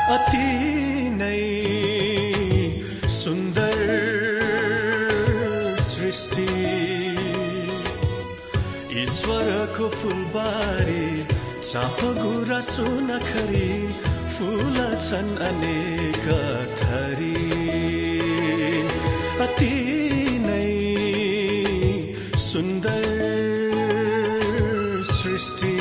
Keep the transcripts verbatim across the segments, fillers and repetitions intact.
अति नै सुन्दर सृष्टि ईश्वरको फुलबारी चाप गुराँसो नखरी फूल छन् अनेक थरी अति नै सुन्दर सृष्टि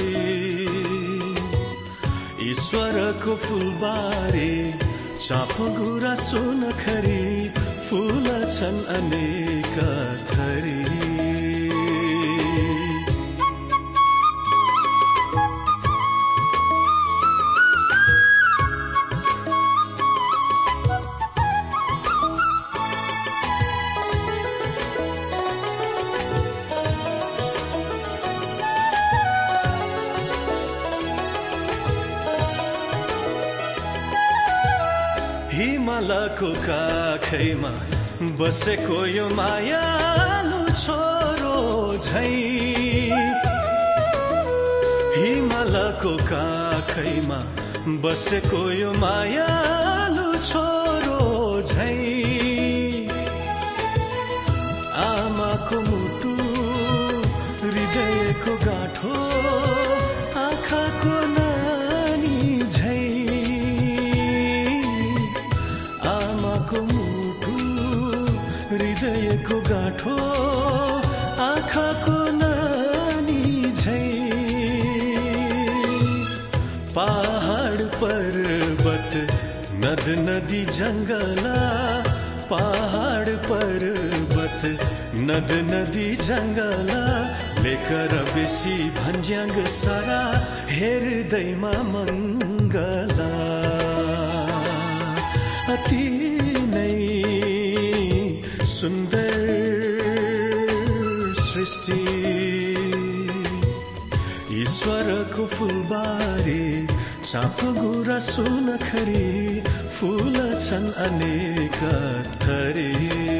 ईश्वरको फुलबारी चाप गुराँसो नखरी फूल छन् अनेक थरी हिमालको काखैमा बसेको यो मायालु छोरो झै हिमालको काखैमा बसेको यो मायालु छोरो झै आमाको मुटु हृदयको गाँठो आँखाको नानी झै आमाको मुटु हृदयको गाँठो आँखाको नानी झै पहाड पर्वत नद नदी जंगला पहाड पर्वत नद नदी जंगला लेकर बेसी भन्ज्याङ सारा हेर्दैमा मङ्गला अति नै सुन्दर सृष्टि ईश्वरको फुलबारी चाप गुराँसो नखरी फूल छन् अनेक थरी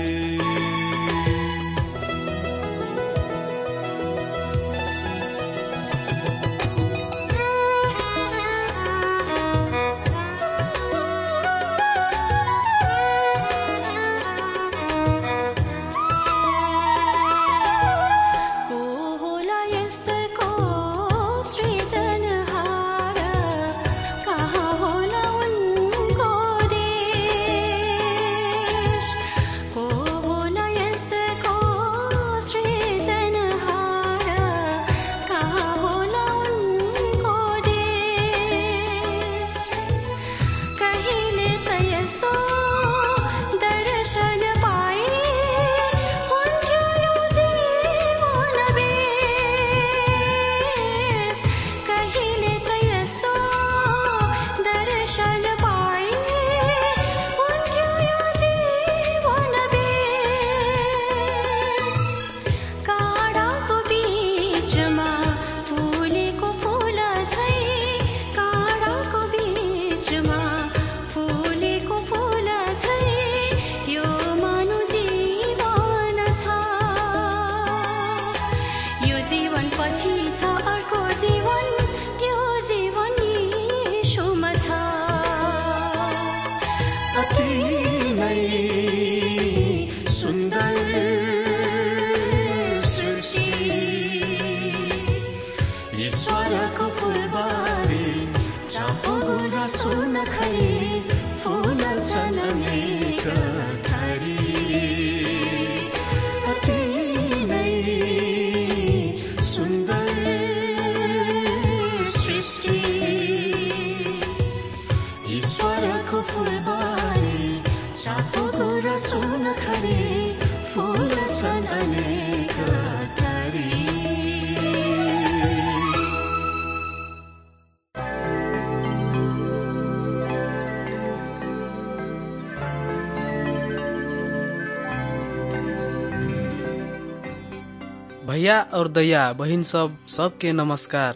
भैया और दैया बहन सब सबके नमस्कार।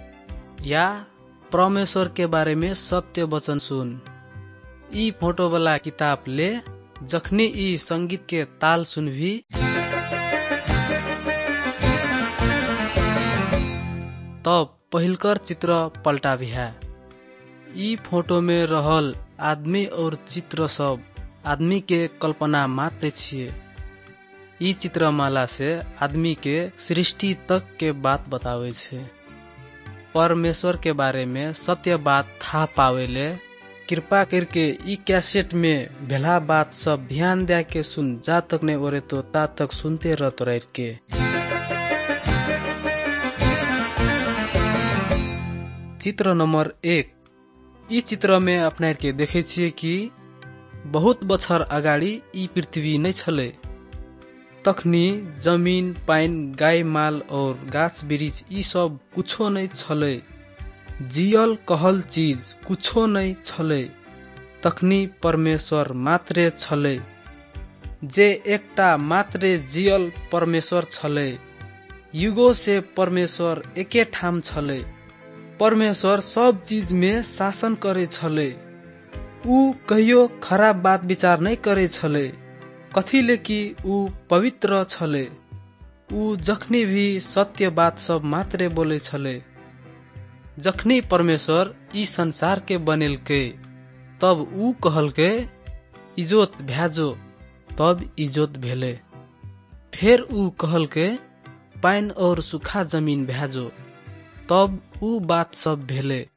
या परमेश्वर के बारे में सत्य वचन सुन ई फोटो वाला किताब ले जखनी ई संगीत के ताल सुन भी तब पहिलकर चित्र पलटा भी है। ई फोटो में रहल आदमी और चित्र सब आदमी के कल्पना मात्र छिए। ई चित्रमाला से आदमी के सृष्टि तक के बात बतावे छे। परमेश्वर के बारे में सत्य बात था पावेले कृपा करके ई कैसेट में भेला बात सब ध्यान दे के सुन, जा तक ने ओरे तो ता तक सुनते रह तो रह के। चित्र नंबर एक। ई चित्र में अपना के देखे छिए कि बहुत बछर अगाडि ई पृथ्वी नै छले। तखनी जमीन पाइन गाय माल और गाछ वृक्ष ई सब कुछो नै छले। जियल कहल चीज कुछो नै छले। तखनी परमेश्वर मात्रे छले, जे एकटा मात्रे जियल परमेश्वर छले। युगो से परमेश्वर एके ठाम छले। परमेश्वर सब चीज में शासन करे छले। ऊ कहियो खराब बात विचार नै करे छले, कथिले कि ऊ पवित्र छले। ऊ जखनी भी सत्य बात सब मात्रे बोले छले। जखनी परमेश्वर ई संसार के बनेल के तब ऊ कहल के इजोत भ्याजो, तब इजोत भेले। फिर ऊ कहल के पाइन और सुखा जमीन भ्याजो, तब ऊ बात सब भेले।